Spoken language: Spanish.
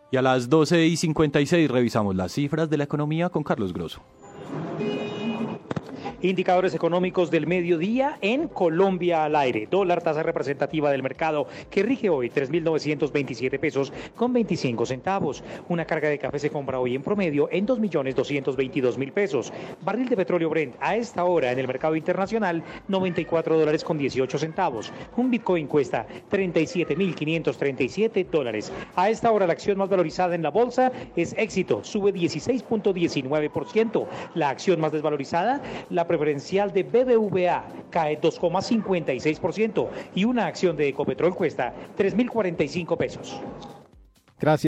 Y a las 12:56 revisamos las cifras de la economía con Carlos Grosso. Indicadores económicos del mediodía en Colombia al aire. Dólar, tasa representativa del mercado, que rige hoy 3.927 pesos con 25 centavos. Una carga de café se compra hoy en promedio en 2.222.000 pesos. Barril de petróleo Brent a esta hora en el mercado internacional, $94 con 18 centavos. Un Bitcoin cuesta $37.537. A esta hora la acción más valorizada en la bolsa es Éxito, sube 16.19%. La acción más desvalorizada, la preferencial de BBVA, cae 2,56% y una acción de Ecopetrol cuesta 3.045 pesos. Gracias.